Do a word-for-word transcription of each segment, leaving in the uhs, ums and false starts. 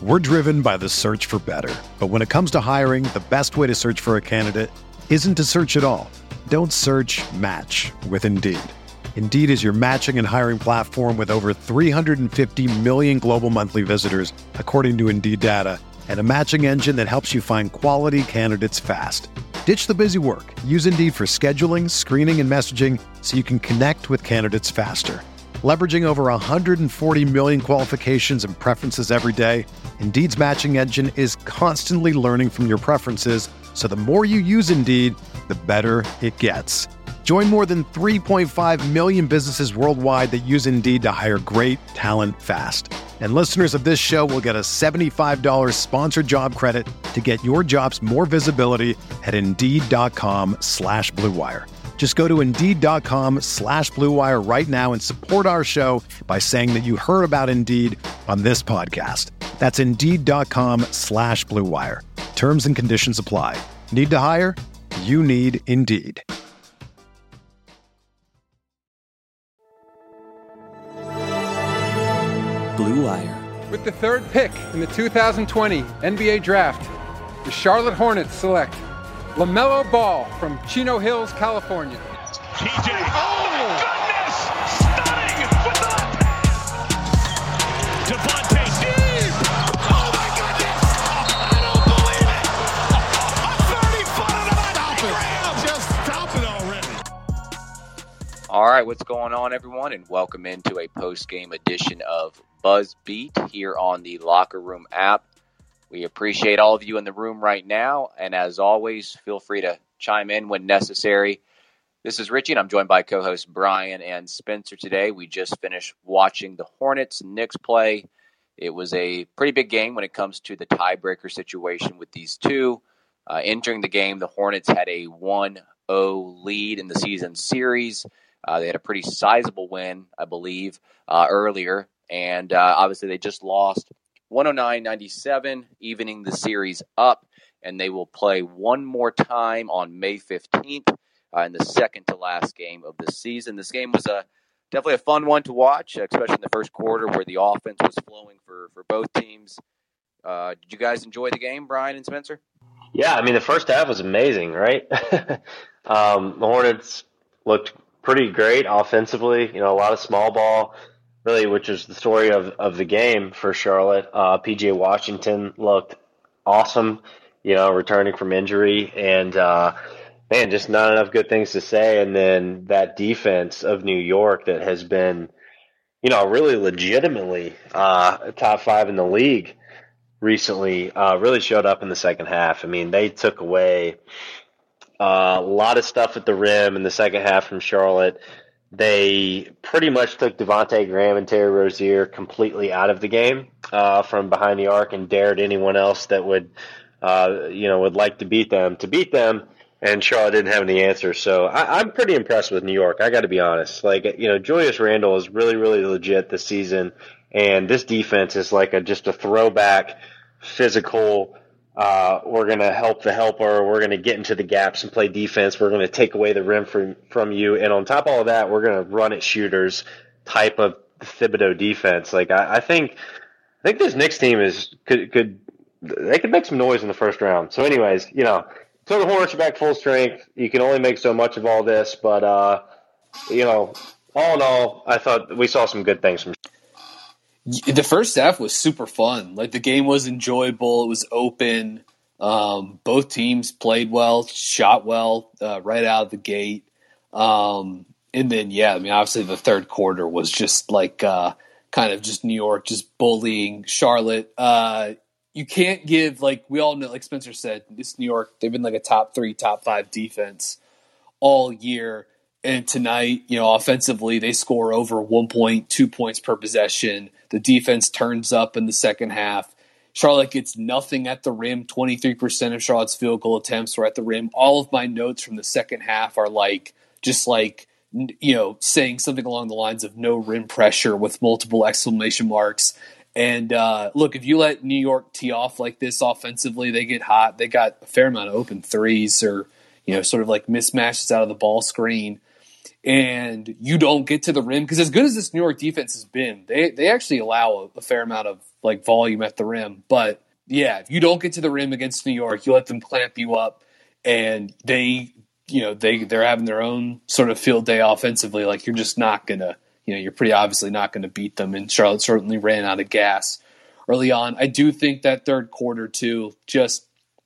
We're driven by the search for better. But when it comes to hiring, the best way to search for a candidate isn't to search at all. Don't search, match with Indeed. Indeed is your matching and hiring platform with over three hundred fifty million global monthly visitors, according to Indeed data, and a matching engine that helps you find quality candidates fast. Ditch the busy work. Use Indeed for scheduling, screening, and messaging so you can connect with candidates faster. Leveraging over one hundred forty million qualifications and preferences every day, Indeed's matching engine is constantly learning from your preferences, so the more you use Indeed, the better it gets. Join more than three point five million businesses worldwide that use Indeed to hire great talent fast. And listeners of this show will get a seventy-five dollars sponsored job credit to get your jobs more visibility at Indeed.com slash Blue Wire. Just go to Indeed.com slash Blue Wire right now and support our show by saying that you heard about Indeed on this podcast. That's Indeed.com slash Blue Wire. Terms and conditions apply. Need to hire? You need Indeed. Blue Wire. With the third pick in the two thousand twenty N B A Draft, the Charlotte Hornets select LaMelo Ball from Chino Hills, California. T J, oh my goodness! Stunning with the left pass! Devontae deep! Oh my goodness! I don't believe it! A thirty-footer to my Just stop it already! All right, what's going on, everyone? And welcome into a post-game edition of Buzz Beat here on the Locker Room app. We appreciate all of you in the room right now, and as always, feel free to chime in when necessary. This is Richie, and I'm joined by co-hosts Brian and Spencer today. We just finished watching the Hornets and Knicks play. It was a pretty big game when it comes to the tiebreaker situation with these two. Uh, entering the game, the Hornets had a one oh lead in the season series. Uh, they had a pretty sizable win, I believe, uh, earlier, and uh, obviously they just lost one oh nine ninety-seven, evening the series up, and they will play one more time on May fifteenth uh, in the second to last game of the season. This game was a definitely a fun one to watch, especially in the first quarter where the offense was flowing for, for both teams. Uh, did you guys enjoy the game, Brian and Spencer? Yeah, I mean, the first half was amazing, right? um, the Hornets looked pretty great offensively, you know, a lot of small ball. Really, which is the story of, of the game for Charlotte. Uh, P J Washington looked awesome, you know, returning from injury. And, uh, man, just not enough good things to say. And then that defense of New York that has been, you know, really legitimately uh, top five in the league recently uh, really showed up in the second half. I mean, they took away uh, a lot of stuff at the rim in the second half from Charlotte. They pretty much took Devontae Graham and Terry Rozier completely out of the game uh, from behind the arc and dared anyone else that would, uh, you know, would like to beat them to beat them. And Charlotte didn't have any answers. So I, I'm pretty impressed with New York. I got to be honest. Like, you know, Julius Randle is really, really legit this season. And this defense is like a just a throwback, physical, Uh, we're going to help the helper. We're going to get into the gaps and play defense. We're going to take away the rim from, from you. And on top of all that, we're going to run at shooters type of Thibodeau defense. Like, I, I think, I think this Knicks team is, could, could, they could make some noise in the first round. So anyways, you know, so the Hornets are back full strength. You can only make so much of all this, but, uh, you know, all in all, I thought we saw some good things from The first half was super fun. Like, the game was enjoyable. It was open. Um, both teams played well, shot well uh, right out of the gate. Um, and then, yeah, I mean, obviously the third quarter was just like uh, kind of just New York just bullying Charlotte. Uh, you can't give, like we all know, like Spencer said, this New York, they've been like a top three, top five defense all year. And tonight, you know, offensively, they score over one point two points per possession. The defense turns up in the second half. Charlotte gets nothing at the rim. twenty-three percent of Charlotte's field goal attempts were at the rim. All of my notes from the second half are like, just like, you know, saying something along the lines of no rim pressure with multiple exclamation marks. And uh, look, if you let New York tee off like this offensively, they get hot. They got a fair amount of open threes or, you know, sort of like mismatches out of the ball screen. and you don't get to the rim, because as good as this New York defense has been, they they actually allow a, a fair amount of like volume at the rim. But yeah, if you don't get to the rim against New York, you let them clamp you up, and they, you know, they they're having their own sort of field day offensively. Like, you're just not gonna, you know, you're pretty obviously not going to beat them. And Charlotte certainly ran out of gas early on. I do think that third quarter too, just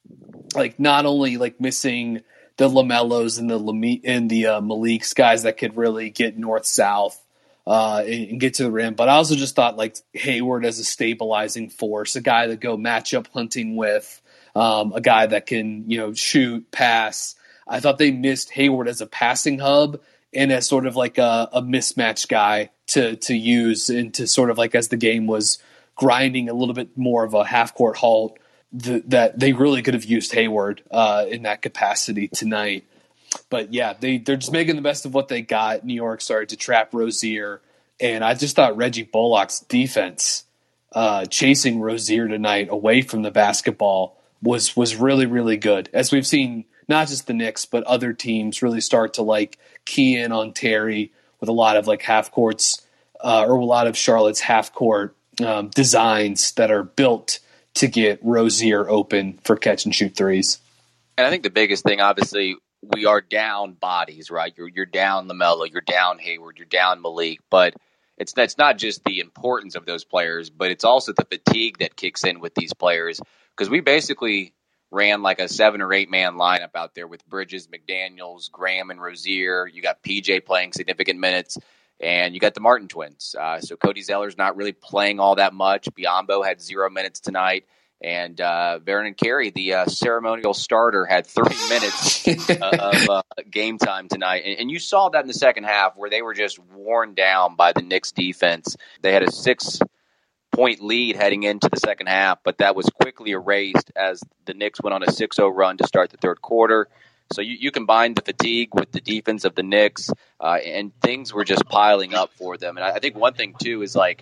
like not only like missing the LaMelos and the Lame- and the uh, Malik's, guys that could really get north-south uh, and, and get to the rim, but I also just thought like Hayward as a stabilizing force, a guy to go matchup hunting with, um, a guy that can, you know, shoot, pass. I thought they missed Hayward as a passing hub and as sort of like a, a mismatch guy to to use, and to sort of like as the game was grinding a little bit more of a half-court halt, the, that they really could have used Hayward uh, in that capacity tonight. But yeah, they, they're just making the best of what they got. New York started to trap Rozier, and I just thought Reggie Bullock's defense uh, chasing Rozier tonight away from the basketball was was really, really good. As we've seen not just the Knicks, but other teams really start to like key in on Terry with a lot of like half courts uh, or a lot of Charlotte's half court um, designs that are built to get Rozier open for catch and shoot threes. And I think the biggest thing, obviously, we are down bodies, right? You're you're down LaMelo, you're down Hayward, you're down Malik, but it's that's not just the importance of those players, but it's also the fatigue that kicks in with these players, because we basically ran like a seven or eight man lineup out there with Bridges, McDaniels, Graham, and Rozier. You got P J playing significant minutes, and you got the Martin twins. Uh, so Cody Zeller's not really playing all that much. Biyombo had zero minutes tonight. And uh, Vernon Carey, the uh, ceremonial starter, had thirty minutes uh, of uh, game time tonight. And, and you saw that in the second half, where they were just worn down by the Knicks defense. They had a six-point lead heading into the second half, but that was quickly erased as the Knicks went on a six oh run to start the third quarter. So you, you combine the fatigue with the defense of the Knicks, uh, and things were just piling up for them. And I, I think one thing, too, is like,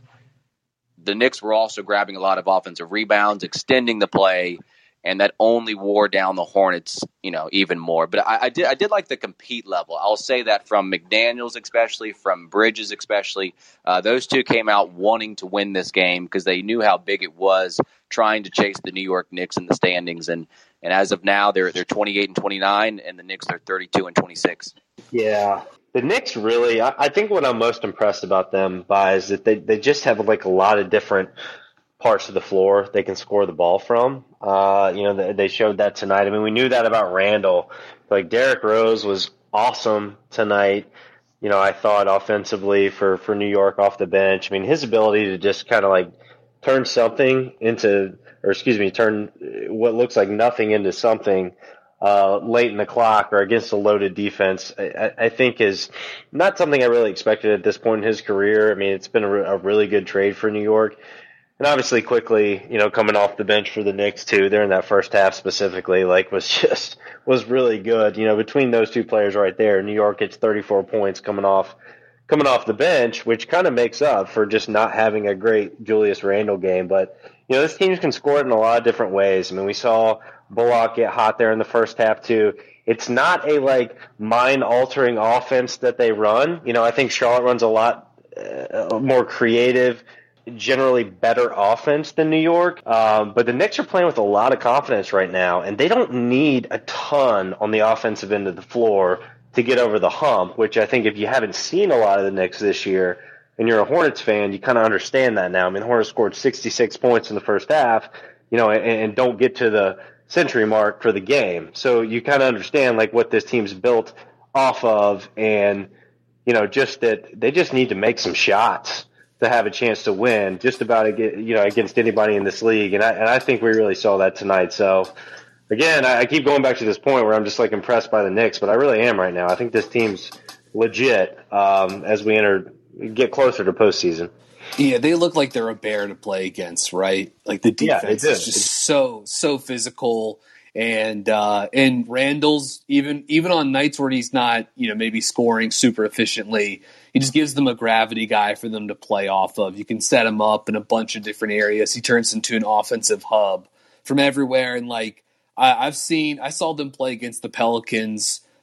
the Knicks were also grabbing a lot of offensive rebounds, extending the play, and that only wore down the Hornets, you know, even more. But I, I did, I did like the compete level. I'll say that from McDaniels, especially from Bridges, especially, uh, those two came out wanting to win this game because they knew how big it was, trying to chase the New York Knicks in the standings. And and as of now, they're they're twenty-eight and twenty-nine, and the Knicks are thirty-two and twenty-six. Yeah. The Knicks really, I, I think what I'm most impressed about them by is that they, they just have like a lot of different parts of the floor they can score the ball from. Uh, you know, they, they showed that tonight. I mean, we knew that about Randall. Like, Derrick Rose was awesome tonight. You know, I thought offensively for, for New York off the bench. I mean, his ability to just kind of like turn something into, or excuse me, turn what looks like nothing into something Uh, late in the clock or against a loaded defense, I, I think is not something I really expected at this point in his career. I mean, it's been a, re- a really good trade for New York. And obviously quickly, you know, coming off the bench for the Knicks too, there in that first half specifically, like was just, was really good. You know, between those two players right there, New York gets thirty-four points coming off, coming off the bench, which kind of makes up for just not having a great Julius Randle game. But, you know, this team can score it in a lot of different ways. I mean, we saw Bullock get hot there in the first half too. It's not a like mind-altering offense that they run. You know, I think Charlotte runs a lot uh, more creative, generally better offense than New York. Um, but the Knicks are playing with a lot of confidence right now, and they don't need a ton on the offensive end of the floor to get over the hump, which I think if you haven't seen a lot of the Knicks this year and you're a Hornets fan, you kind of understand that now. I mean, the Hornets scored sixty-six points in the first half, you know, and, and don't get to the century mark for the game. So you kind of understand like what this team's built off of, and, you know, just that they just need to make some shots to have a chance to win just about, you know, against anybody in this league. And I, and I think we really saw that tonight. So again, I, I keep going back to this point where I'm just like impressed by the Knicks, but I really am right now. I think this team's legit um, as we enter, get closer to postseason. Yeah, they look like they're a bear to play against, right? Like the defense yeah, is just so so physical, and uh, and Randall's even even on nights where he's not, you know, maybe scoring super efficiently, he just gives them a gravity guy for them to play off of. You can set him up in a bunch of different areas. He turns into an offensive hub from everywhere, and like I, I've seen, I saw them play against the Pelicans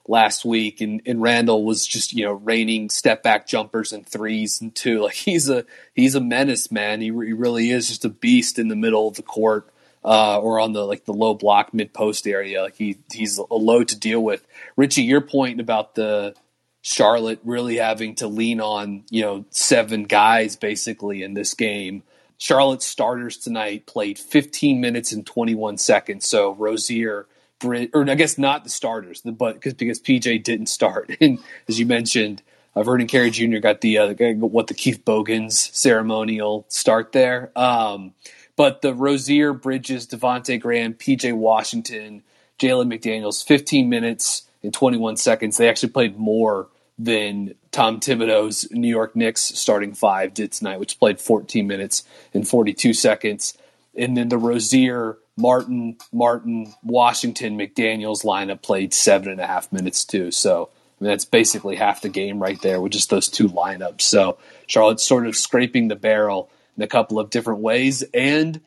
last week, and, and Randall was just, you know, raining step back jumpers and threes and two. Like he's a he's a menace, man. He, he really is just a beast in the middle of the court uh, or on the like the low block mid post area. Like he he's a load to deal with. Richie, your point about the Charlotte really having to lean on, you know, seven guys basically in this game. Charlotte's starters tonight played fifteen minutes and twenty-one seconds. So Rozier, Brit, or I guess not the starters, but because because P J didn't start, and as you mentioned, uh, Vernon Carey Junior got the uh, what the Keith Bogans ceremonial start there. Um, but the Rozier, Bridges, Devontae Graham, P J Washington, Jalen McDaniels, fifteen minutes and twenty-one seconds. They actually played more than Tom Thibodeau's New York Knicks starting five did tonight, which played fourteen minutes and forty-two seconds. And then the Rozier, Martin, Martin, Washington, McDaniels lineup played seven and a half minutes too. So I mean, that's basically half the game right there with just those two lineups. So Charlotte's sort of scraping the barrel in a couple of different ways. And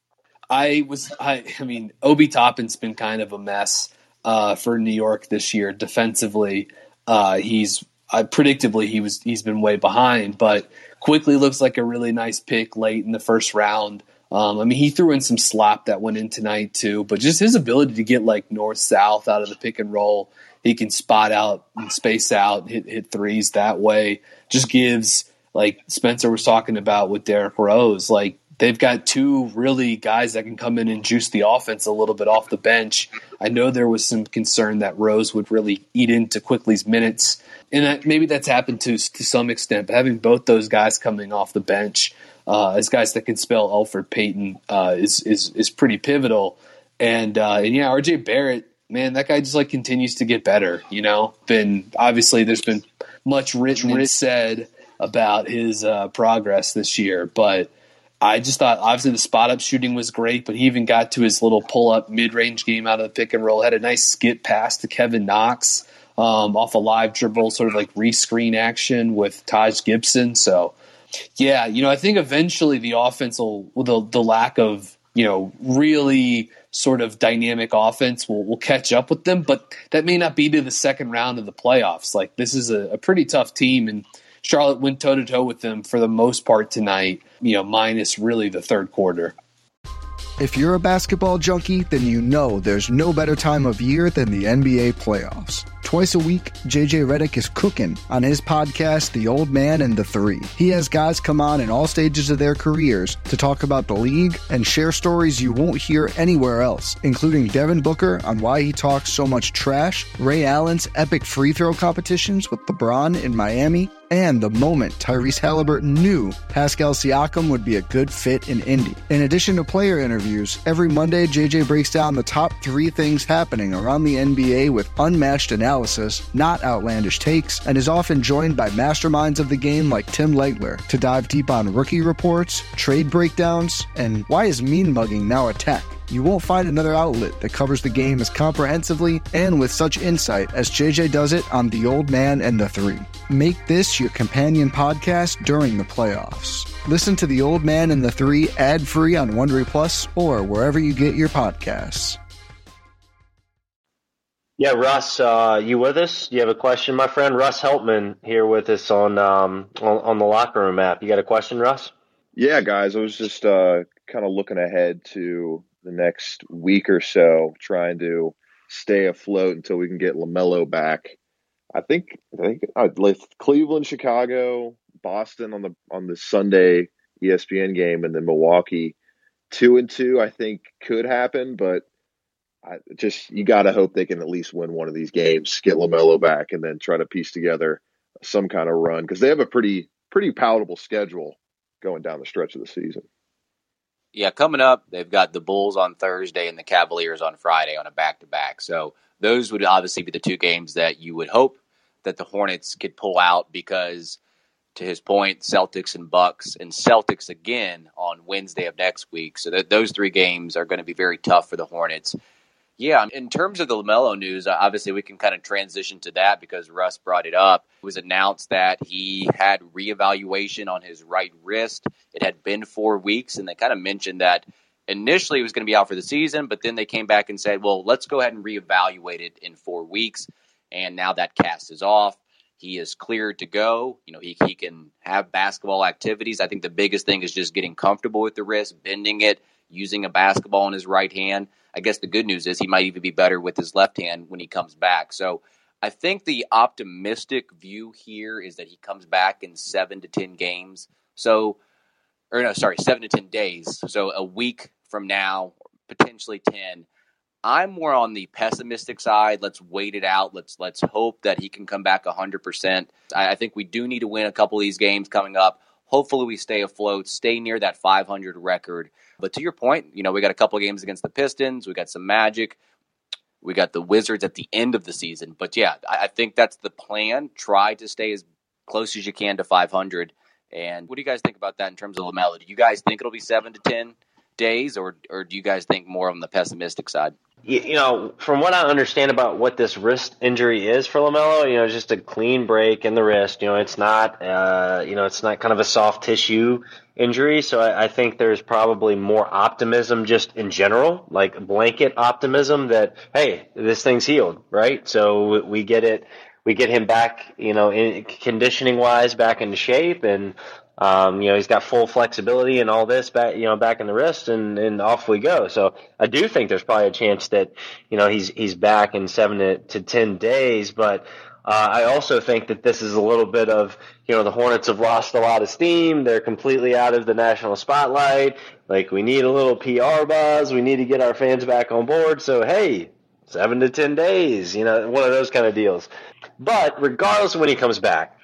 I was, I, I mean, Obi Toppin's been kind of a mess uh, for New York this year defensively. Uh, he's uh, predictably he was he's been way behind, but quickly looks like a really nice pick late in the first round. Um, I mean, he threw in some slop that went in tonight too, but just his ability to get like north south out of the pick and roll, he can spot out and space out, hit hit threes that way. Just gives, like Spencer was talking about with Derrick Rose, like they've got two really guys that can come in and juice the offense a little bit off the bench. I know there was some concern that Rose would really eat into Quickly's minutes, and that, maybe that's happened to to some extent. But having both those guys coming off the bench uh, as guys that can spell Elfrid Payton uh, is is is pretty pivotal. And uh, and yeah, R J Barrett, man, that guy just like continues to get better. You know, been obviously there's been much written and said about his uh, progress this year, but I just thought, obviously, the spot-up shooting was great, but he even got to his little pull-up mid-range game out of the pick and roll. Had a nice skip pass to Kevin Knox um, off a live dribble, sort of like re-screen action with Taj Gibson. So, yeah, you know, I think eventually the offense will, with the, the lack of, you know, really sort of dynamic offense will, will catch up with them, but that may not be to the second round of the playoffs. Like, this is a, a pretty tough team, and Charlotte went toe-to-toe with them for the most part tonight, you know, minus really the third quarter. If you're a basketball junkie, then you know there's no better time of year than the N B A playoffs. Twice a week, J J Redick is cooking on his podcast, The Old Man and the Three. He has guys come on in all stages of their careers to talk about the league and share stories you won't hear anywhere else, including Devin Booker on why he talks so much trash, Ray Allen's epic free throw competitions with LeBron in Miami, and the moment Tyrese Halliburton knew Pascal Siakam would be a good fit in Indy. In addition to player interviews, every Monday J J breaks down the top three things happening around the N B A with unmatched analysis, not outlandish takes, and is often joined by masterminds of the game like Tim Legler to dive deep on rookie reports, trade breakdowns, and why is mean mugging now a tech? You won't find another outlet that covers the game as comprehensively and with such insight as J J does it on The Old Man and the Three. Make this your companion podcast during the playoffs. Listen to The Old Man and the Three ad-free on Wondery Plus or wherever you get your podcasts. Yeah, Russ, uh, you with us? Do you have a question, my friend? Russ Heltman here with us on, um, on on the Locker Room app. You got a question, Russ? Yeah, guys, I was just uh, kind of looking ahead to the next week or so, trying to stay afloat until we can get LaMelo back. I think I think I'd list Cleveland, Chicago, Boston on the on the Sunday E S P N game, and then Milwaukee. Two and two, I think, could happen, but I just you got to hope they can at least win one of these games, get LaMelo back, and then try to piece together some kind of run because they have a pretty pretty palatable schedule going down the stretch of the season. Yeah, coming up, they've got the Bulls on Thursday and the Cavaliers on Friday on a back-to-back. So those would obviously be the two games that you would hope that the Hornets could pull out because, to his point, Celtics and Bucks and Celtics again on Wednesday of next week. So that those three games are going to be very tough for the Hornets. Yeah, in terms of the LaMelo news, obviously we can kind of transition to that because Russ brought it up. It was announced that he had reevaluation on his right wrist. It had been four weeks, and they kind of mentioned that initially he was going to be out for the season, but then they came back and said, well, let's go ahead and reevaluate it in four weeks. and now that cast is off. He is cleared to go. You know, he, he can have basketball activities. I think the biggest thing is just getting comfortable with the wrist, bending it, using a basketball in his right hand. I guess the good news is he might even be better with his left hand when he comes back. So I think the optimistic view here is that he comes back in seven to ten games. So, or no, sorry, seven to ten days. So a week from now, potentially ten. I'm more on the pessimistic side. Let's wait it out. Let's let's hope that he can come back one hundred percent. I, I think we do need to win a couple of these games coming up. Hopefully we stay afloat, stay near that five hundred record. But to your point, you know, we got a couple of games against the Pistons. We got some Magic. We got the Wizards at the end of the season. But, yeah, I, I think that's the plan. Try to stay as close as you can to five hundred. And what do you guys think about that in terms of LaMelo? Do you guys think it'll be seven to ten days, or or do you guys think more on the pessimistic side? You, you know, from what I understand about what this wrist injury is for LaMelo, you know, it's just a clean break in the wrist. You know, it's not, uh, you know, it's not kind of a soft tissue injury. So I, I think there's probably more optimism just in general, like blanket optimism that, hey, this thing's healed, right? So we get it. We get him back, you know, in conditioning wise, back into shape, and um, you know, he's got full flexibility and all this back, you know, back in the wrist, and, and off we go. So I do think there's probably a chance that, you know, he's he's back in seven to, to ten days. But uh, I also think that this is a little bit of, you know, the Hornets have lost a lot of steam. They're completely out of the national spotlight. Like, we need a little P R buzz. We need to get our fans back on board. So hey, seven to ten days, you know, one of those kind of deals. But regardless of when he comes back,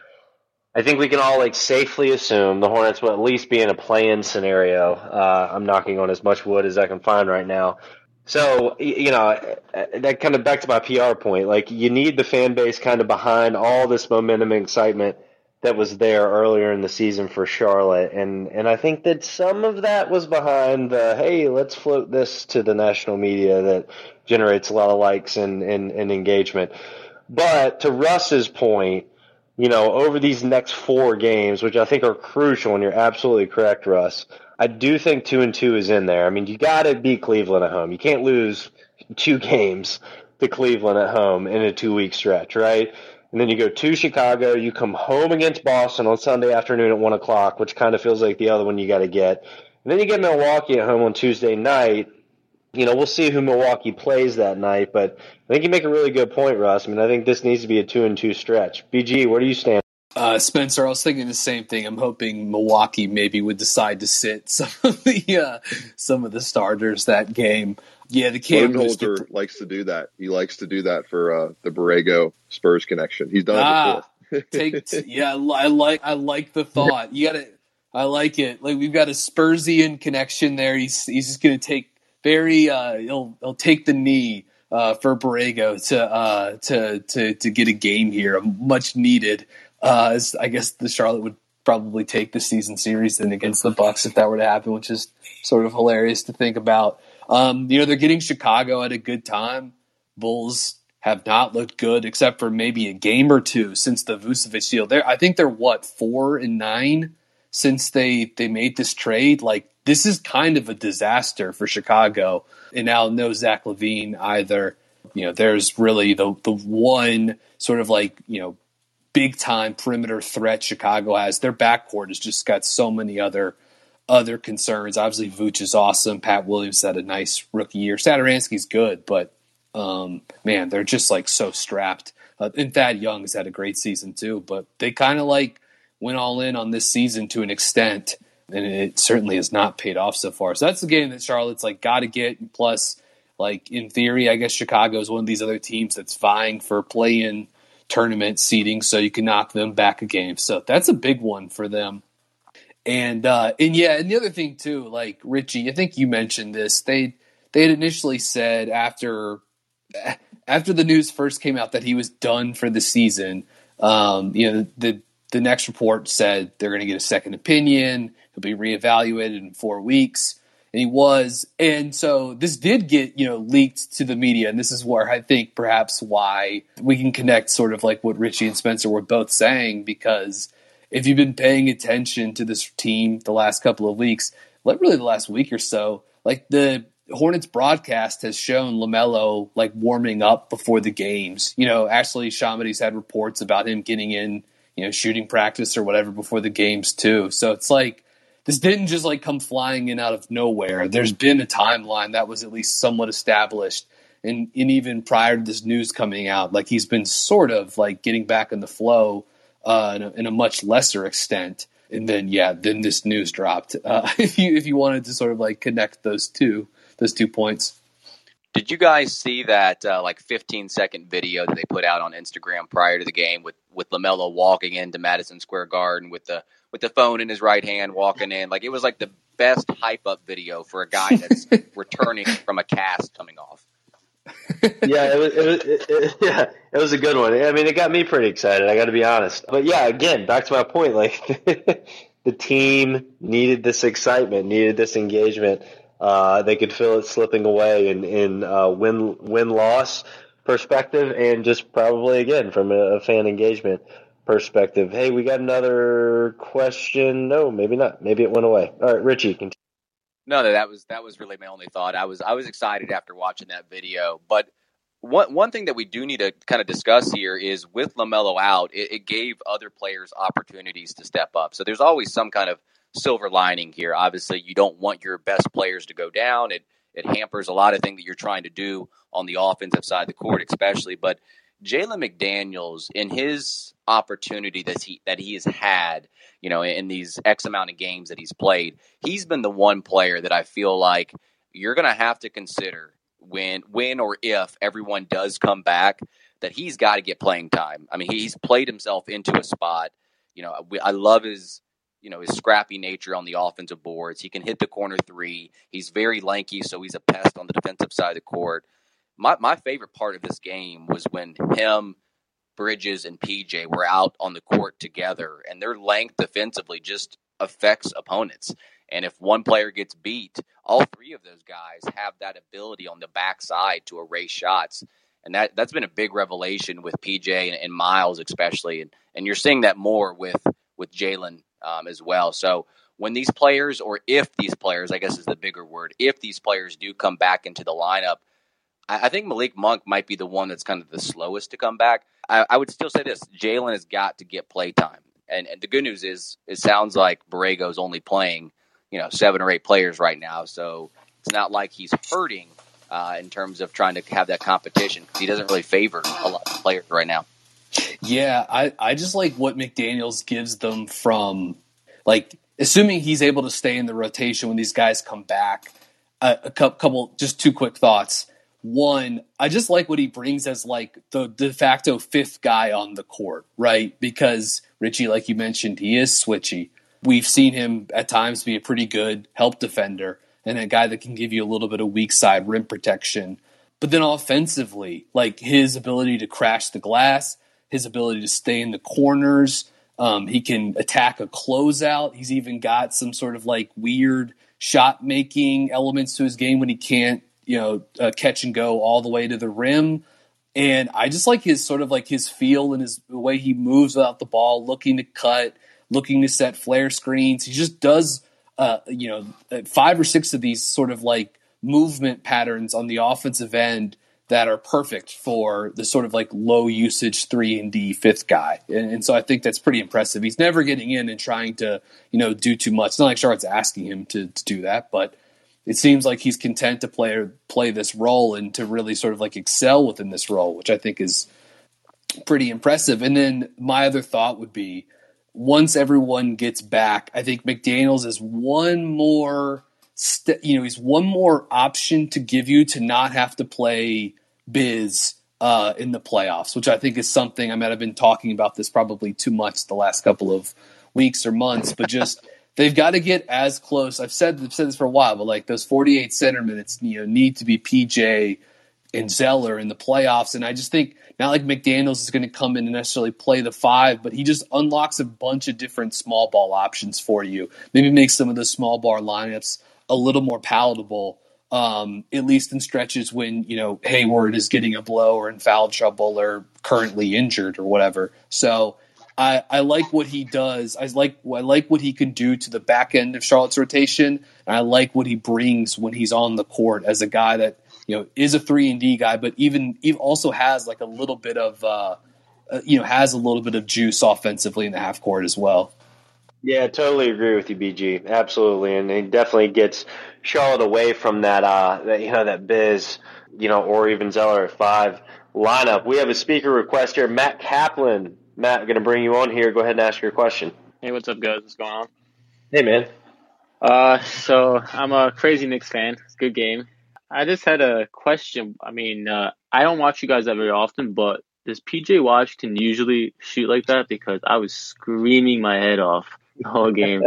I think we can all like safely assume the Hornets will at least be in a play-in scenario. Uh, I'm knocking on as much wood as I can find right now. So, you know, that kind of back to my P R point. Like, you need the fan base kind of behind all this momentum and excitement that was there earlier in the season for Charlotte. And, and I think that some of that was behind the, hey, let's float this to the national media that generates a lot of likes and, and, and engagement. But to Russ's point, you know, over these next four games, which I think are crucial, and you're absolutely correct, Russ, I do think two and two is in there. I mean, you got to beat Cleveland at home. You can't lose two games to Cleveland at home in a two-week stretch, right? And then you go to Chicago. You come home against Boston on Sunday afternoon at one o'clock, which kind of feels like the other one you got to get. And then you get Milwaukee at home on Tuesday night. You know, we'll see who Milwaukee plays that night, but I think you make a really good point, Russ. I mean, I think this needs to be a two and two stretch. B G, where do you stand? Uh, Spencer, I was thinking the same thing. I'm hoping Milwaukee maybe would decide to sit some of the uh, some of the starters that game. Yeah, the Cam Budenholzer likes to do that. He likes to do that for uh, the Borrego Spurs connection. He's done ah, it before. take t- yeah, I like I like the thought. You got to, I like it. Like, we've got a Spursian connection there. He's he's just going to take. Very, uh, he'll he'll take the knee uh, for Borrego to uh, to to to get a game here, much needed. Uh, as I guess the Charlotte would probably take the season series then against the Bucks if that were to happen, which is sort of hilarious to think about. Um, you know, they're getting Chicago at a good time. Bulls have not looked good except for maybe a game or two since the Vucevic deal. They're, I think they're what four and nine since they they made this trade. Like, this is kind of a disaster for Chicago. And now no Zach LaVine either. You know, there's really the the one sort of like, you know, big time perimeter threat Chicago has. Their backcourt has just got so many other other concerns. Obviously, Vooch is awesome. Pat Williams had a nice rookie year. Satoransky's good, but um, man, they're just like so strapped. Uh, and Thad Young has had a great season too, but they kind of like went all in on this season to an extent. And it certainly has not paid off so far. So that's the game that Charlotte's like got to get. And plus, like, in theory, I guess Chicago is one of these other teams that's vying for play-in tournament seeding, so you can knock them back a game. So that's a big one for them. And uh, and yeah, and the other thing too, like Richie, I think you mentioned this. They they had initially said after after the news first came out that he was done for the season. Um, you know, the the next report said they're going to get a second opinion. He'll be reevaluated in four weeks. And he was. And so this did get, you know, leaked to the media. And this is where I think perhaps why we can connect sort of like what Richie and Spencer were both saying, because if you've been paying attention to this team the last couple of weeks, like really the last week or so, like the Hornets broadcast has shown LaMelo like warming up before the games. You know, actually Shamity's had reports about him getting in, you know, shooting practice or whatever before the games too. So it's like, this didn't just like come flying in out of nowhere. There's been a timeline that was at least somewhat established. And, and even prior to this news coming out, like he's been sort of like getting back in the flow uh, in, a, in a much lesser extent. And then, yeah, then this news dropped. Uh, if you if you wanted to sort of like connect those two those two points. Did you guys see that uh, like fifteen second video that they put out on Instagram prior to the game with, with LaMelo walking into Madison Square Garden with the with the phone in his right hand walking in? Like it was like the best hype up video for a guy that's returning from a cast coming off. yeah, it was, it was it, it, yeah, it was a good one. I mean, it got me pretty excited, I got to be honest. But yeah, again, back to my point, like the team needed this excitement, needed this engagement. Uh, they could feel it slipping away in in uh, win win loss perspective, and just probably again from a, a fan engagement perspective. Hey, we got another question. No, maybe not. Maybe it went away. All right, Richie, continue. No, no, that was that was really my only thought. I was I was excited after watching that video. But one one thing that we do need to kind of discuss here is with LaMelo out, it, it gave other players opportunities to step up. So there's always some kind of silver lining here. Obviously, you don't want your best players to go down. It it hampers a lot of things that you're trying to do on the offensive side of the court, especially. But Jalen McDaniels, in his opportunity that he that he has had, you know, in these X amount of games that he's played, he's been the one player that I feel like you're going to have to consider when, when or if everyone does come back, that he's got to get playing time. I mean, he's played himself into a spot. You know, I love his, you know, his scrappy nature on the offensive boards. He can hit the corner three. He's very lanky, so he's a pest on the defensive side of the court. My my favorite part of this game was when him, Bridges, and P J were out on the court together, and their length defensively just affects opponents. And if one player gets beat, all three of those guys have that ability on the backside to erase shots. And that, that's been a big revelation with P J and, and Miles especially. And, and you're seeing that more with, with Jalen um, as well. So when these players, or if these players, I guess is the bigger word, if these players do come back into the lineup, I think Malik Monk might be the one that's kind of the slowest to come back. I, I would still say this: Jalen has got to get play time, and, and the good news is it sounds like Borrego's only playing, you know, seven or eight players right now, so it's not like he's hurting uh, in terms of trying to have that competition, because he doesn't really favor a lot of players right now. Yeah, I, I just like what McDaniels gives them from, like, assuming he's able to stay in the rotation when these guys come back. Uh, a couple, just two quick thoughts. One, I just like what he brings as like the de facto fifth guy on the court, right? Because Richie, like you mentioned, he is switchy. We've seen him at times be a pretty good help defender and a guy that can give you a little bit of weak side rim protection. But then offensively, like his ability to crash the glass, his ability to stay in the corners, um, he can attack a closeout. He's even got some sort of like weird shot making elements to his game when he can't, you know, uh, catch and go all the way to the rim. And I just like his sort of like his feel and his the way he moves without the ball, looking to cut, looking to set flare screens. He just does, uh, you know, five or six of these sort of like movement patterns on the offensive end that are perfect for the sort of like low usage three and D fifth guy. And, and so I think that's pretty impressive. He's never getting in and trying to, you know, do too much. It's not like Charlotte's asking him to, to do that, but it seems like he's content to play play this role and to really sort of like excel within this role, which I think is pretty impressive. And then my other thought would be, once everyone gets back, I think McDaniels is one more, st- you know, he's one more option to give you to not have to play Biz uh, in the playoffs, which I think is something, I mean, I've been talking about this probably too much the last couple of weeks or months, but just they've got to get as close. I've said, I've said this for a while, but like those forty-eight center minutes, you know, need to be P J and Zeller in the playoffs. And I just think not like McDaniels is going to come in and necessarily play the five, but he just unlocks a bunch of different small ball options for you. Maybe makes some of the small ball lineups a little more palatable, um, at least in stretches when, you know, Hayward is getting a blow or in foul trouble or currently injured or whatever. So I, I like what he does. I like I like what he can do to the back end of Charlotte's rotation, and I like what he brings when he's on the court as a guy that, you know, is a three and D guy, but even, even also has like a little bit of uh, uh, you know has a little bit of juice offensively in the half court as well. Yeah, totally agree with you, B G. Absolutely, and he definitely gets Charlotte away from that uh that you know that Biz, you know, or even Zeller at five lineup. We have a speaker request here, Matt Kaplan. Matt, I'm going to bring you on here. Go ahead and ask your question. Hey, what's up, guys? What's going on? Hey, man. Uh, so I'm a crazy Knicks fan. It's a good game. I just had a question. I mean, uh, I don't watch you guys that very often, but does P J Washington usually shoot like that? Because I was screaming my head off the whole game.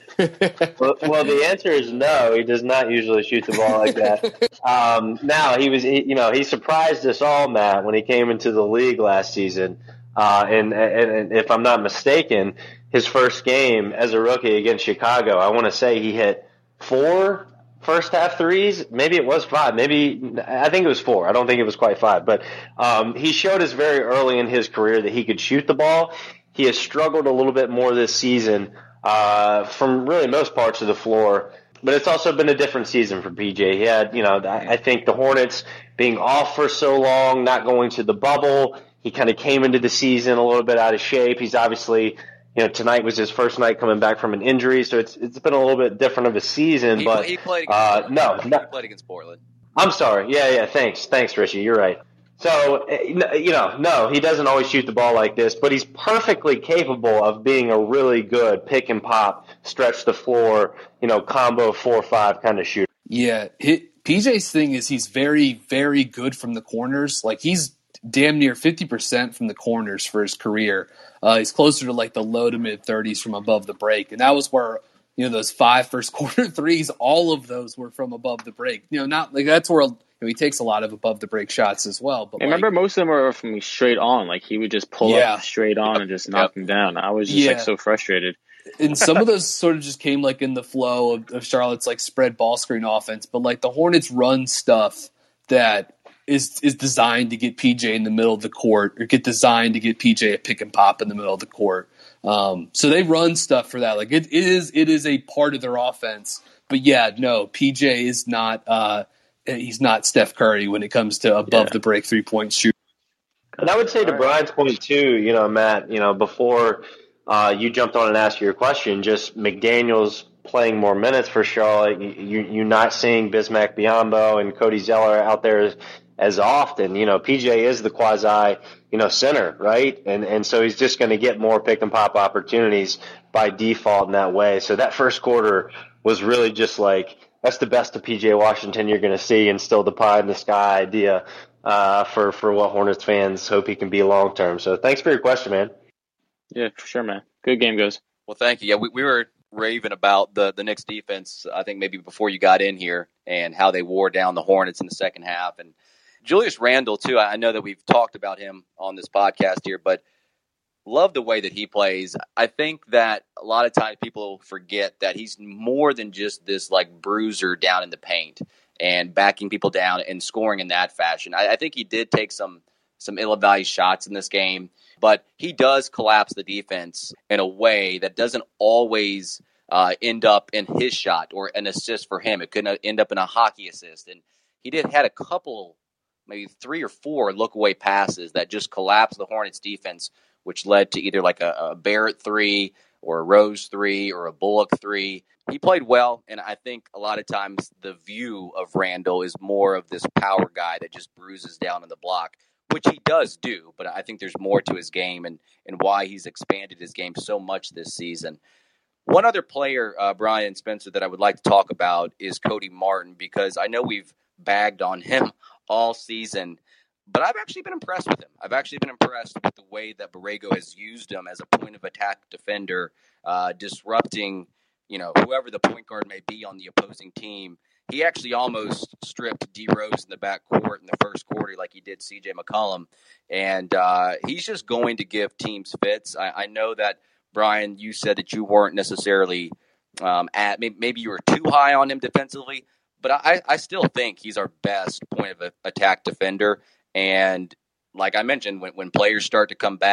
well, well, the answer is no. He does not usually shoot the ball like that. Um, now, he was, he, you know, he surprised us all, Matt, when he came into the league last season. Uh, and, and, and if I'm not mistaken, his first game as a rookie against Chicago, I want to say he hit four first half threes. Maybe it was five. Maybe I think it was four. I don't think it was quite five. But um, he showed us very early in his career that he could shoot the ball. He has struggled a little bit more this season uh, from really most parts of the floor. But it's also been a different season for P J. He had, you know, I think the Hornets being off for so long, not going to the bubble. He kind of came into the season a little bit out of shape. He's obviously, you know, tonight was his first night coming back from an injury, so it's it's been a little bit different of a season. He, but he played against uh, Portland. no, he no, played against Portland. I'm sorry. Yeah, yeah. Thanks, thanks, Richie. You're right. So, you know, no, he doesn't always shoot the ball like this, but he's perfectly capable of being a really good pick and pop, stretch the floor, you know, combo four five kind of shooter. Yeah, he, P J's thing is he's very, very good from the corners. Like he's damn near fifty percent from the corners for his career. Uh, he's closer to like the low to mid thirties from above the break. And that was where, you know, those five first quarter threes, all of those were from above the break. You know, not like that's where, you know, he takes a lot of above the break shots as well. But I like, remember most of them were from straight on. Like he would just pull Yeah. up straight on and just knock Yep. them down. I was just Yeah. like so frustrated. and some of those sort of just came like in the flow of, of Charlotte's like spread ball screen offense. But like the Hornets run stuff that is is designed to get P J in the middle of the court, or get designed to get P J a pick and pop in the middle of the court. Um, so they run stuff for that. Like it, it is it is a part of their offense. But yeah, no, P J is not uh, he's not Steph Curry when it comes to above Yeah. the break three point shoot. And I would say to Brian's point too, you know, Matt, you know, before uh, you jumped on and asked your question, just McDaniels playing more minutes for Charlotte, you, you not seeing Bismack Biyombo and Cody Zeller out there as, as often. You know, P J is the quasi, you know, center, right? And and so he's just going to get more pick and pop opportunities by default in that way. So that first quarter was really just like, that's the best of P J Washington you're going to see, and still the pie in the sky idea uh, for, for what Hornets fans hope he can be long term. So thanks for your question, man. Yeah, for sure, man. Good game, goes. Well, thank you. Yeah, we, we were raving about the, the Knicks defense, I think maybe before you got in here, and how they wore down the Hornets in the second half. And Julius Randle, too, I know that we've talked about him on this podcast here, but love the way that he plays. I think that a lot of times people forget that he's more than just this like bruiser down in the paint and backing people down and scoring in that fashion. I, I think he did take some some ill-advised shots in this game, but he does collapse the defense in a way that doesn't always uh, end up in his shot or an assist for him. It could end up in a hockey assist. And he did had a couple, maybe three or four look-away passes that just collapsed the Hornets defense, which led to either like a, a Barrett three or a Rose three or a Bullock three. He played well, and I think a lot of times the view of Randle is more of this power guy that just bruises down on the block, which he does do, but I think there's more to his game and, and why he's expanded his game so much this season. One other player, uh, Brian Spencer, that I would like to talk about is Cody Martin, because I know we've bagged on him all season, but I've actually been impressed with him. I've actually been impressed with the way that Borrego has used him as a point of attack defender, uh, disrupting, you know, whoever the point guard may be on the opposing team. He actually almost stripped D Rose in the back court in the first quarter like he did C J McCollum. And uh, he's just going to give teams fits. I, I know that, Brian, you said that you weren't necessarily um, at, maybe, maybe you were too high on him defensively, but I, I still think he's our best point of attack defender. And like I mentioned, when, when players start to come back,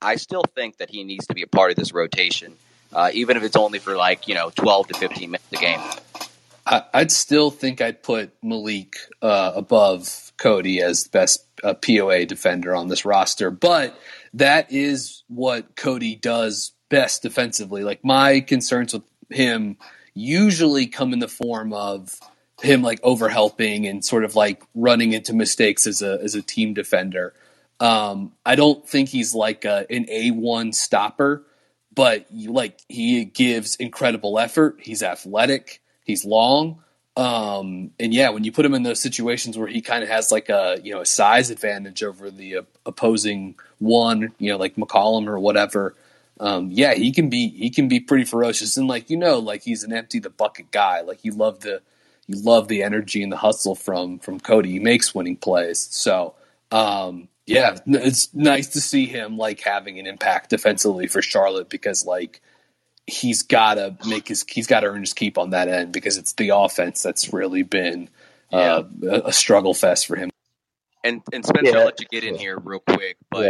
I still think that he needs to be a part of this rotation, uh, even if it's only for like, you know, twelve to fifteen minutes a game. I, I'd still think I'd put Malik uh, above Cody as the best uh, P O A defender on this roster, but that is what Cody does best defensively. Like, my concerns with him usually come in the form of him like overhelping and sort of like running into mistakes as a as a team defender. Um, I don't think he's like a, an A one stopper, but you, like he gives incredible effort. He's athletic. He's long. Um, and yeah, when you put him in those situations where he kind of has like a, you know, a size advantage over the uh, opposing one, you know, like McCollum or whatever. Um, yeah, he can be, he can be pretty ferocious. And like, you know, like he's an empty the bucket guy. Like you love the, you love the energy and the hustle from, from Cody. He makes winning plays. So, um, yeah, it's nice to see him like having an impact defensively for Charlotte, because like he's got to make his he's got to earn his keep on that end, because it's the offense that's really been uh, yeah. a, a struggle fest for him. And and Spencer, yeah. I'll let you get in here real quick, but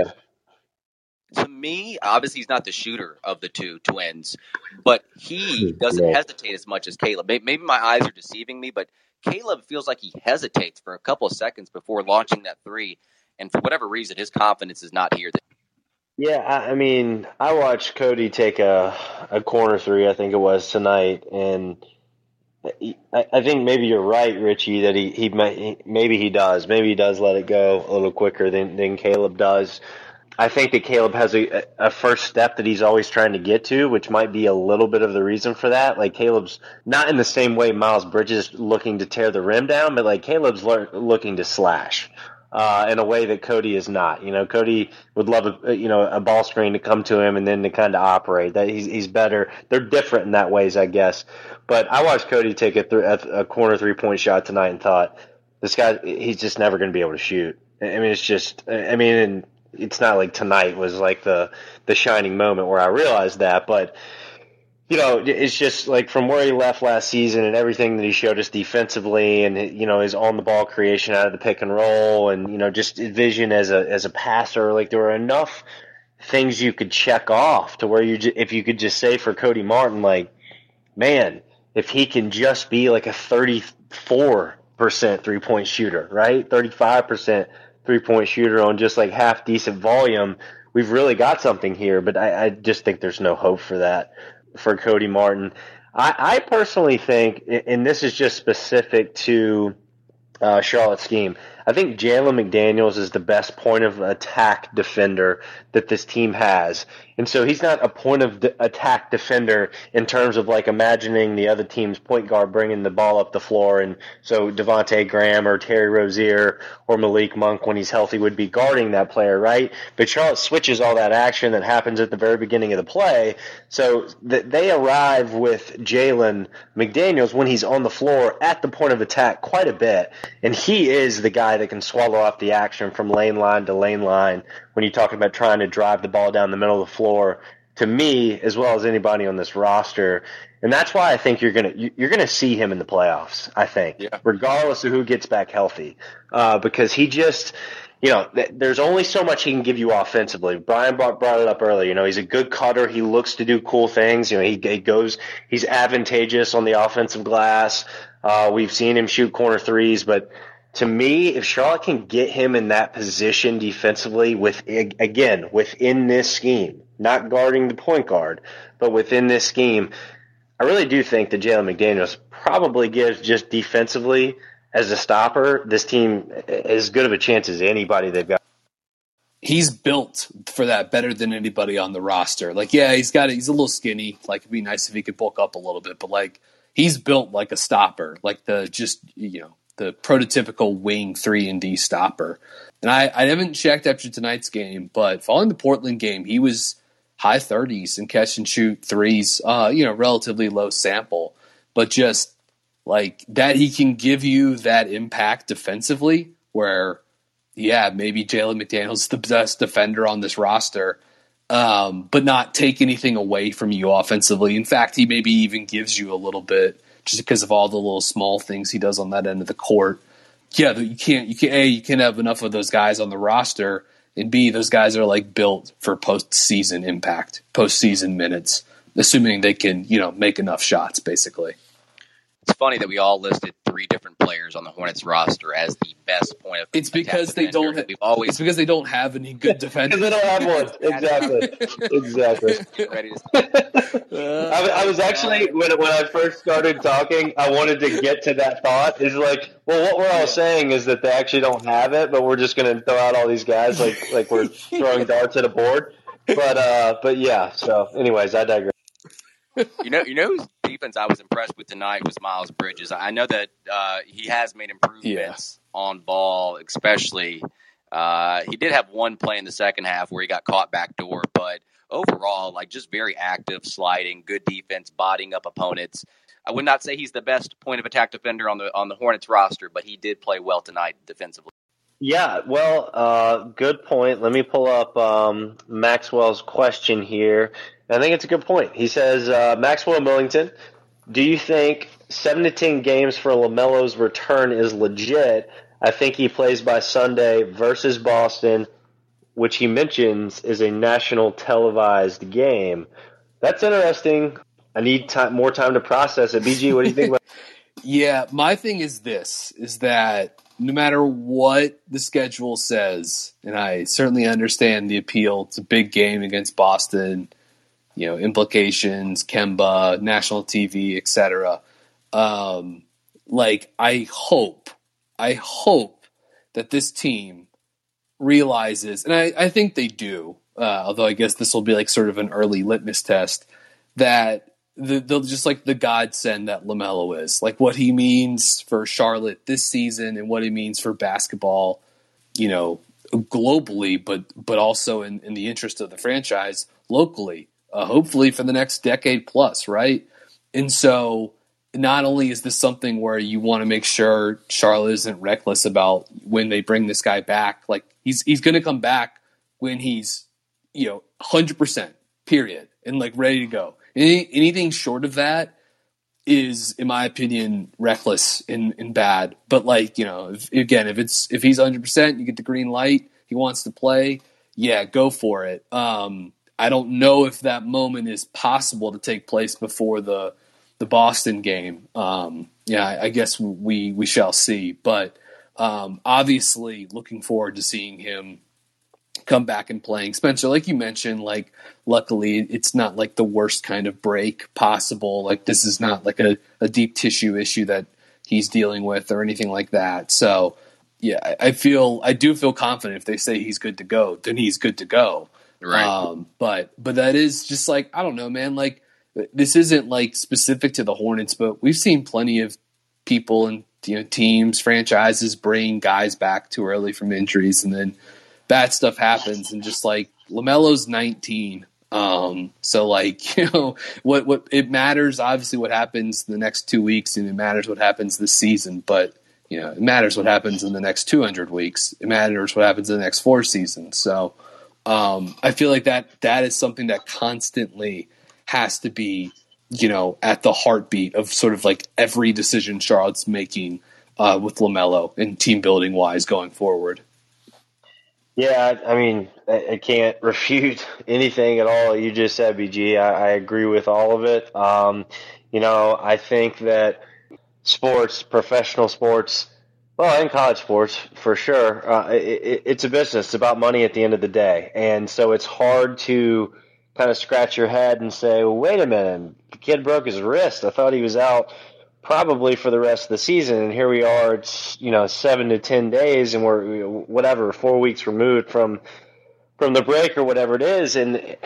yeah. to me, obviously he's not the shooter of the two twins, but he doesn't yeah. hesitate as much as Caleb. Maybe my eyes are deceiving me, but Caleb feels like he hesitates for a couple of seconds before launching that three. And for whatever reason, his confidence is not here. Yeah, I, I mean, I watched Cody take a, a corner three, I think it was, tonight, and he, I, I think maybe you're right, Richie, that he, he, he maybe he does. Maybe he does let it go a little quicker than, than Caleb does. I think that Caleb has a, a first step that he's always trying to get to, which might be a little bit of the reason for that. Like, Caleb's not in the same way Miles Bridges looking to tear the rim down, but like Caleb's le- looking to slash. Uh, in a way that Cody is not. You know, Cody would love a, you know, a ball screen to come to him and then to kind of operate. That he's he's better. They're different in that ways, I guess. But I watched Cody take a, th- a corner three point shot tonight and thought, this guy, he's just never going to be able to shoot. I mean, it's just, I mean, and it's not like tonight was like the the shining moment where I realized that, but. You know, it's just like from where he left last season and everything that he showed us defensively, and you know his on-the-ball creation out of the pick and roll, and you know just his vision as a as a passer. Like there were enough things you could check off to where you ju- if you could just say for Cody Martin, like, man, if he can just be like a thirty-four percent three-point shooter, right, thirty-five percent three-point shooter on just like half decent volume, we've really got something here. But I, I just think there's no hope for that. For Cody Martin. I, I personally think, and this is just specific to uh, Charlotte's scheme, I think Jalen McDaniels is the best point of attack defender that this team has. And so he's not a point of de- attack defender in terms of like imagining the other team's point guard bringing the ball up the floor. And so Devontae Graham or Terry Rozier or Malik Monk, when he's healthy, would be guarding that player, right? But Charlotte switches all that action that happens at the very beginning of the play. So that they arrive with Jalen McDaniels when he's on the floor at the point of attack quite a bit. And he is the guy that can swallow off the action from lane line to lane line when you're talking about trying to drive the ball down the middle of the floor, to me as well as anybody on this roster. And that's why I think you're gonna you're gonna see him in the playoffs, I think, yeah. regardless of who gets back healthy, uh, because he just, you know, th- there's only so much he can give you offensively. Brian brought, brought it up earlier. You know, he's a good cutter. He looks to do cool things. You know, he, he goes, he's advantageous on the offensive glass. Uh, we've seen him shoot corner threes, but to me, if Charlotte can get him in that position defensively, with again within this scheme, not guarding the point guard, but within this scheme, I really do think that Jalen McDaniels probably gives just defensively as a stopper this team as good of a chance as anybody they've got. He's built for that better than anybody on the roster. Like, yeah, he's got he's a little skinny. Like, it'd be nice if he could bulk up a little bit, but like he's built like a stopper, like the just you know. the prototypical wing three and D stopper. And I, I haven't checked after tonight's game, but following the Portland game, he was high thirties and catch and shoot threes, uh, you know, relatively low sample, but just like that he can give you that impact defensively where, yeah, maybe Jalen McDaniels is the best defender on this roster, um, but not take anything away from you offensively. In fact, he maybe even gives you a little bit just because of all the little small things he does on that end of the court. Yeah, you can't, you can't, A, you can't have enough of those guys on the roster, and B, those guys are like built for postseason impact, postseason minutes, assuming they can, you know, make enough shots, basically. It's funny that we all listed three different players on the Hornets roster as the best point of It's because they defender. don't. Ha- We've always it's because they don't have any good defenders. Because they don't have one. Exactly. Exactly. ready to I, was- I was actually when when I first started talking, I wanted to get to that thought. Is like, well, what we're all saying is that they actually don't have it, but we're just going to throw out all these guys like like we're throwing darts at a board. But uh, but yeah. So, anyways, I digress. You know, you know whose defense I was impressed with tonight was Miles Bridges. I know that uh, he has made improvements Yes. on ball, especially. Uh, he did have one play in the second half where he got caught backdoor, but overall, like just very active, sliding, good defense, bodying up opponents. I would not say he's the best point of attack defender on the on the Hornets roster, but he did play well tonight defensively. Yeah, well, uh, good point. Let me pull up um, Maxwell's question here. I think it's a good point. He says, uh, Maxwell Millington, do you think seven to ten games for LaMelo's return is legit? I think he plays by Sunday versus Boston, which he mentions is a national televised game. That's interesting. I need time, more time to process it. B G, what do you think about Yeah, my thing is this, is that no matter what the schedule says, and I certainly understand the appeal, it's a big game against Boston, you know, implications, Kemba, national T V, et cetera. Um, like, I hope, I hope that this team realizes, and I, I think they do, uh, although I guess this will be like sort of an early litmus test, that the, they'll just like the godsend that LaMelo is, like what he means for Charlotte this season and what he means for basketball, you know, globally, but but also in, in the interest of the franchise locally, uh, hopefully for the next decade plus, right? And so not only is this something where you want to make sure Charlotte isn't reckless about when they bring this guy back, like he's he's going to come back when he's, you know, one hundred percent, period, and like ready to go. Any, anything short of that is, in my opinion, reckless and, and bad. But like, you know, if, again, if it's if he's one hundred percent, you get the green light, he wants to play, yeah, go for it. Um, I don't know if that moment is possible to take place before the the Boston game. Um, yeah, I, I guess we we shall see. But um, obviously, looking forward to seeing him come back and playing. Spencer, like you mentioned, like luckily it's not like the worst kind of break possible. Like this is not like a, a deep tissue issue that he's dealing with or anything like that. So yeah, I, I feel I do feel confident if they say he's good to go, then he's good to go. Right. Um, but but that is just like, I don't know, man. Like this isn't like specific to the Hornets, but we've seen plenty of people and, you know, teams, franchises bring guys back too early from injuries, and then bad stuff happens, and just like LaMelo's nineteen. Um, so like, you know, what, what it matters, obviously what happens the next two weeks and it matters what happens this season, but you know, it matters what happens in the next two hundred weeks. It matters what happens in the next four seasons. So, um, I feel like that, that is something that constantly has to be, you know, at the heartbeat of sort of like every decision Charlotte's making, uh, with LaMelo and team building wise going forward. Yeah, I mean, I can't refute anything at all you just said, B G. I, I agree with all of it. Um, you know, I think that sports, professional sports, well, and college sports for sure, uh, it, it's a business. It's about money at the end of the day. And so it's hard to kind of scratch your head and say, well, wait a minute, the kid broke his wrist. I thought he was out probably for the rest of the season, and here we are, it's, you know, seven to ten days, and we're whatever four weeks removed from from the break or whatever it is, and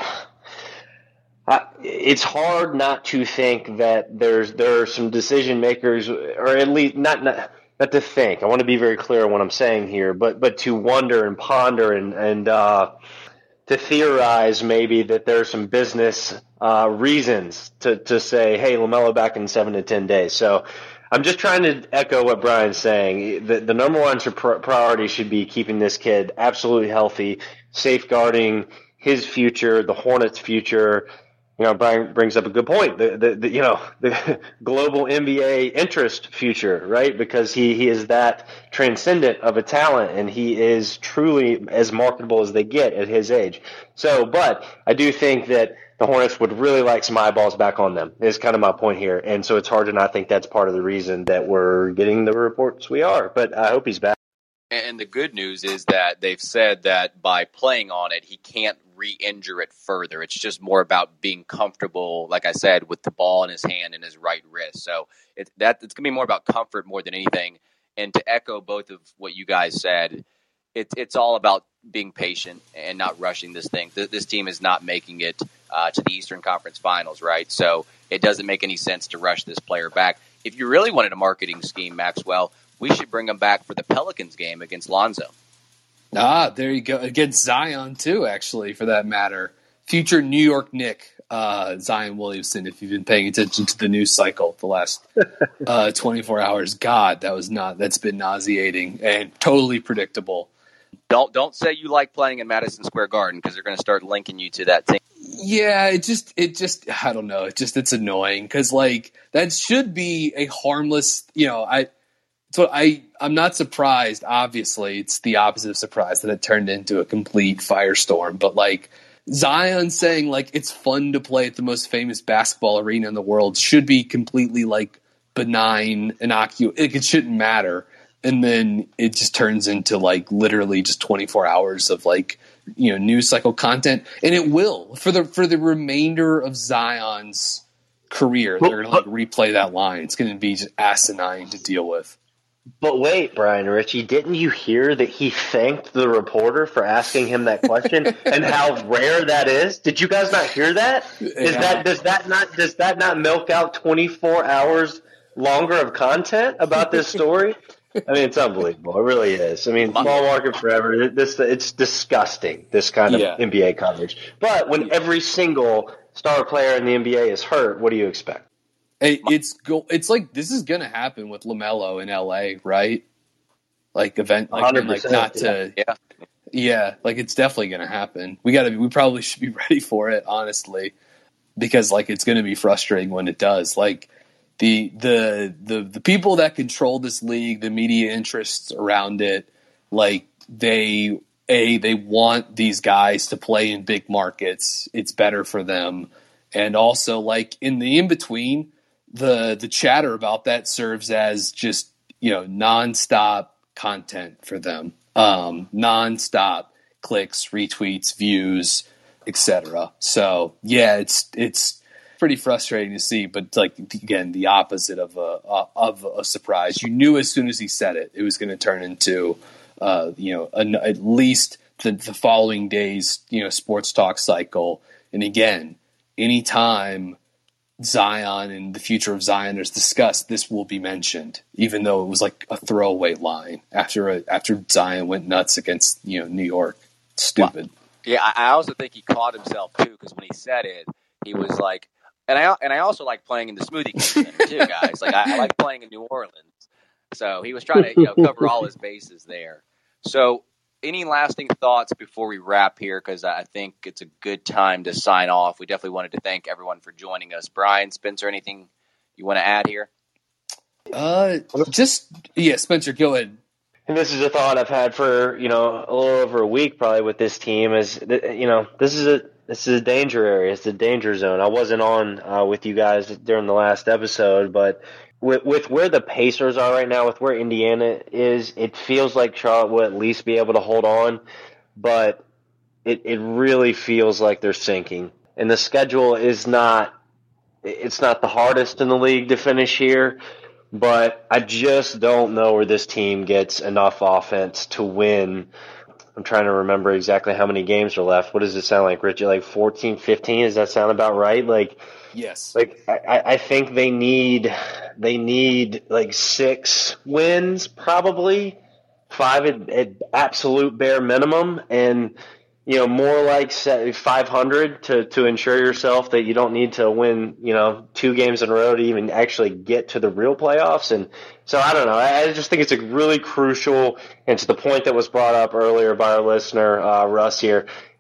I, it's hard not to think that there's there are some decision makers, or at least not not not to think. I want to be very clear on what I'm saying here, but but to wonder and ponder and and uh, to theorize maybe that there's some business uh, reasons to, to say, hey, LaMelo back in seven to ten days. So I'm just trying to echo what Brian's saying. The, the number one priority should be keeping this kid absolutely healthy, safeguarding his future, the Hornets' future, you know, Brian brings up a good point. The, the, the you know, the global N B A interest future, right? Because he, he is that transcendent of a talent, and he is truly as marketable as they get at his age. So, but I do think that the Hornets would really like some eyeballs back on them, is kind of my point here. And so it's hard to not think that's part of the reason that we're getting the reports we are. But I hope he's back. And the good news is that they've said that by playing on it, he can't re-injure it further. It's just more about being comfortable, like I said, with the ball in his hand and his right wrist. So it, that it's going to be more about comfort more than anything. And to echo both of what you guys said, it, it's all about being patient and not rushing this thing. This, this team is not making it uh, to the Eastern Conference Finals, right? So it doesn't make any sense to rush this player back. If you really wanted a marketing scheme, Maxwell, we should bring him back for the Pelicans game against Lonzo. Ah, there you go. Against Zion, too, actually, for that matter. Future New York Knick, uh, Zion Williamson, if you've been paying attention to the news cycle the last uh, twenty-four hours. God, that was not, that's been nauseating and totally predictable. Don't don't say you like playing in Madison Square Garden, because they're going to start linking you to that team. Yeah, it just, it just, I don't know. It just, it's annoying because, like, that should be a harmless, you know, I, So I, I'm not surprised, obviously. It's the opposite of surprise that it turned into a complete firestorm. But, like, Zion saying, like, it's fun to play at the most famous basketball arena in the world should be completely, like, benign, innocuous. Like, it shouldn't matter. And then it just turns into, like, literally just twenty-four hours of, like, you know, news cycle content. And it will. For the for the remainder of Zion's career, they're going to, like, replay that line. It's going to be just asinine to deal with. But wait, Brian Ritchie, didn't you hear that he thanked the reporter for asking him that question and how rare that is? Did you guys not hear that? Is Yeah. that does that not does that not milk out twenty-four hours longer of content about this story? I mean, it's unbelievable. It really is. I mean, small market forever. This it's disgusting. This kind of Yeah. N B A coverage. But when every single star player in the N B A is hurt, what do you expect? It, it's go. It's like this is going to happen with LaMelo in L A, right? Like event, like, and, like not to, Yeah. yeah, like it's definitely going to happen. We got to. We probably should be ready for it, honestly, because like it's going to be frustrating when it does. Like the the the the people that control this league, the media interests around it, like they a they want these guys to play in big markets. It's better for them, and also like in the in between. The the chatter about that serves as just, you know, nonstop content for them, um, nonstop clicks, retweets, views, et cetera. So yeah, it's it's pretty frustrating to see, but like again, the opposite of a of a surprise. You knew as soon as he said it, it was going to turn into uh, you know an, at least the, the following day's you know sports talk cycle. And again, anytime Zion and the future of Zion is discussed, this will be mentioned, even though it was like a throwaway line after a, after Zion went nuts against you know New York. Stupid. Well, yeah, I I also think he caught himself too, because when he said it, he was like, and I and I also like playing in the Smoothie King Center too, guys. Like I, I like playing in New Orleans, so he was trying to you know cover all his bases there. So, any lasting thoughts before we wrap here? Because I think it's a good time to sign off. We definitely wanted to thank everyone for joining us. Brian, Spencer, anything you want to add here? Uh, just yeah, Spencer, go ahead. And this is a thought I've had for, you know, a little over a week probably with this team is, you know, this is a this is a danger area. It's a danger zone. I wasn't on uh, with you guys during the last episode, but with, with where the Pacers are right now, with where Indiana is, it feels like Charlotte will at least be able to hold on, but it, it really feels like they're sinking. And the schedule is not, it's not the hardest in the league to finish here. But I just don't know where this team gets enough offense to win. I'm trying to remember exactly how many games are left. What does it sound like, Richie? Like fourteen, fifteen? Does that sound about right? Like, yes. Like I, I think they need they need like six wins, probably five at, at absolute bare minimum, and you know more like five hundred to to ensure yourself that you don't need to win you know two games in a row to even actually get to the real playoffs. And so I don't know. I, I just think it's a really crucial, and to the point that was brought up earlier by our listener uh, Russ here,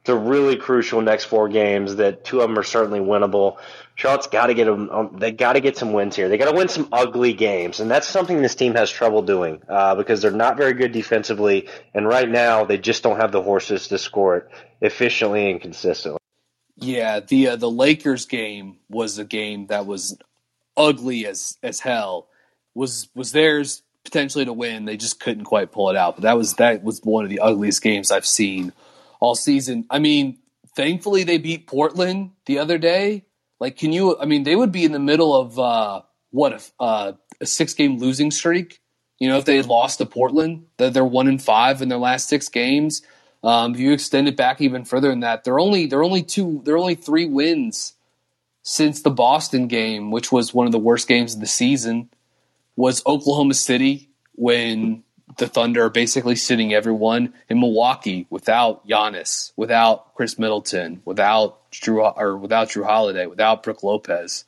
it's a really crucial next four games that two of them are certainly winnable. Charlotte's got to get them. They got to get some wins here. They got to win some ugly games, and that's something this team has trouble doing uh, because they're not very good defensively, and right now they just don't have the horses to score it efficiently and consistently. Yeah, the uh, the Lakers game was a game that was ugly as as hell. Was was theirs potentially to win? They just couldn't quite pull it out. But that was that was one of the ugliest games I've seen all season. I mean, thankfully they beat Portland the other day. Like, can you? I mean, they would be in the middle of uh, what if uh, a six game losing streak. You know, if they had lost to Portland, that they're one and five in their last six games. Um, if you extend it back even further than that, they're only they're only two they're only three wins since the Boston game, which was one of the worst games of the season. Was Oklahoma City when the Thunder are basically sitting everyone, in Milwaukee without Giannis, without Chris Middleton, without Drew or without Drew Holiday, without Brook Lopez.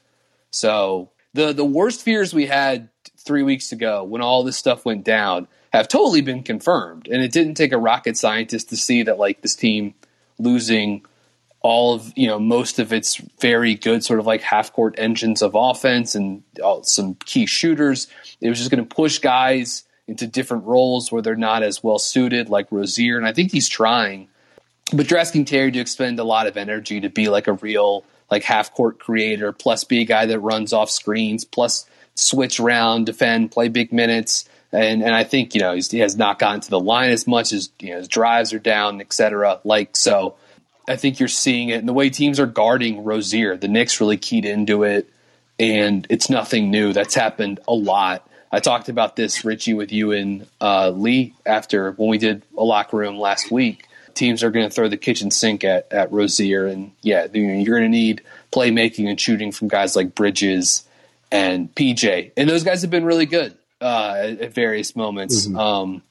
So the the worst fears we had three weeks ago when all this stuff went down have totally been confirmed. And it didn't take a rocket scientist to see that, like, this team losing all of, you know, most of its very good sort of like half court engines of offense and all, some key shooters. It was just going to push guys into different roles where they're not as well suited, like Rozier. And I think he's trying, but you're asking Terry to expend a lot of energy to be like a real, like, half court creator, plus be a guy that runs off screens, plus switch around, defend, play big minutes. And and I think, you know, he's, he has not gotten to the line as much as, you know, his drives are down, et cetera. Like, so I think you're seeing it in the way teams are guarding Rozier. The Knicks really keyed into it, and it's nothing new. That's happened a lot. I talked about this, Richie, with you and uh, Lee after when we did a locker room last week. Teams are going to throw the kitchen sink at, at Rozier, and yeah, you're going to need playmaking and shooting from guys like Bridges and P J, and those guys have been really good. Uh, at, at various moments. Mm-hmm. Um,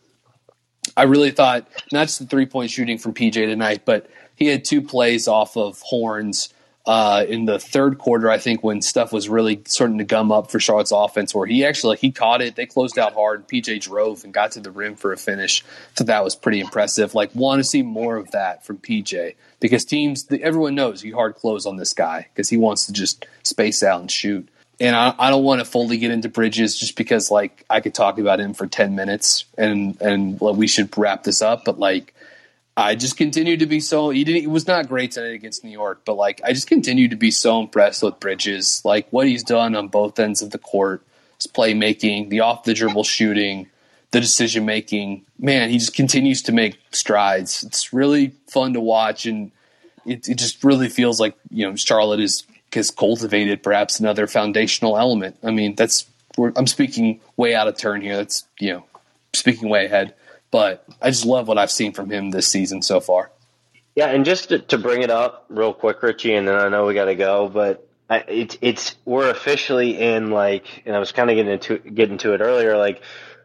I really thought not just the three-point shooting from P J tonight, but he had two plays off of horns uh, in the third quarter, I think, when stuff was really starting to gum up for Charlotte's offense, where he actually like, he caught it, they closed out hard, P J drove and got to the rim for a finish. So that was pretty impressive. Like, want to see more of that from P J because teams, everyone knows you hard close on this guy because he wants to just space out and shoot. And I, I don't want to fully get into Bridges just because, like, I could talk about him for ten minutes and and well, we should wrap this up. But, like, I just continue to be so – he didn't. He was not great tonight against New York. But, like, I just continue to be so impressed with Bridges. Like, what he's done on both ends of the court, his playmaking, the off-the-dribble shooting, the decision-making. Man, he just continues to make strides. It's really fun to watch, and it, it just really feels like, you know, Charlotte is – has cultivated perhaps another foundational element. I mean, that's we're, I'm speaking way out of turn here. That's, you know, speaking way ahead. But I just love what I've seen from him this season so far. Yeah, and just to, to bring it up real quick, Richie, and then I know we got to go, but I, it's it's we're officially in, like, and I was kind of getting into getting to it earlier, like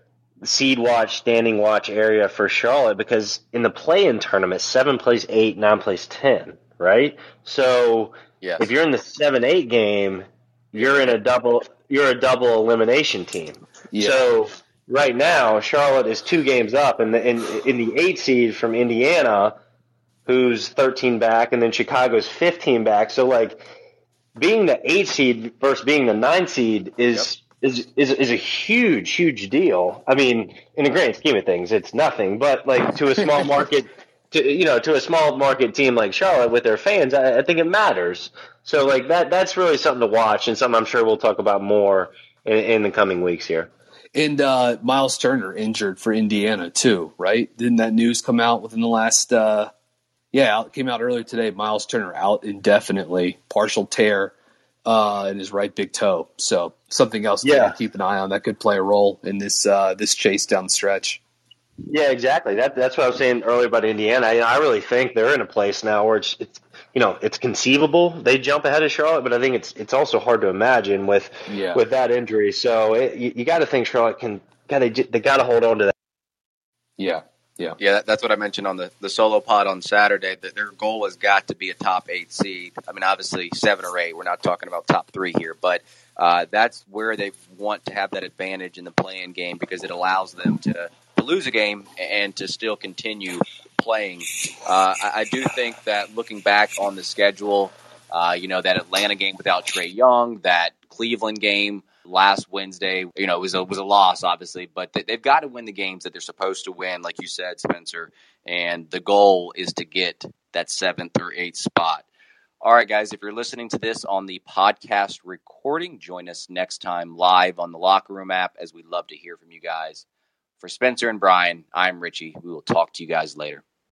seed watch, standing watch area for Charlotte because in the play-in tournament, seven plays eight, nine plays ten, right? So. Yes. If you're in the seven eight game, you're in a double you're a double elimination team. Yeah. So right now, Charlotte is two games up, and in, in, in the eight seed from Indiana, who's thirteen back, and then Chicago's fifteen back. So, like, being the eight seed versus being the nine seed is yep. is, is is a huge, huge deal. I mean, in the grand scheme of things, it's nothing, but like to a small market. To, you know, to a small market team like Charlotte with their fans, I, I think it matters. So, like, that that's really something to watch and something I'm sure we'll talk about more in, in the coming weeks here. And uh, Miles Turner injured for Indiana too, right? Didn't that news come out within the last uh, – yeah, it came out earlier today. Miles Turner out indefinitely, partial tear uh, in his right big toe. So something else yeah. to keep an eye on that could play a role in this uh, this chase down the stretch. Yeah, exactly. That that's what I was saying earlier about Indiana. I, I really think they're in a place now where it's, it's you know it's conceivable they jump ahead of Charlotte, but I think it's it's also hard to imagine with yeah. with that injury. So it, you, you got to think Charlotte can got to they got to hold on to that. Yeah, yeah, yeah. That's what I mentioned on the, the solo pod on Saturday. That their goal has got to be a top eight seed. I mean, obviously seven or eight. We're not talking about top three here, but uh, that's where they want to have that advantage in the play-in game because it allows them to. to lose a game and to still continue playing. Uh, I, I do think that looking back on the schedule, uh, you know, that Atlanta game without Trae Young, that Cleveland game last Wednesday, you know, it was a, was a loss, obviously, but they, they've got to win the games that they're supposed to win, like you said, Spencer. And the goal is to get that seventh or eighth spot. All right, guys, if you're listening to this on the podcast recording, join us next time live on the Locker Room app, as we'd love to hear from you guys. For Spencer and Brian, I'm Richie. We will talk to you guys later.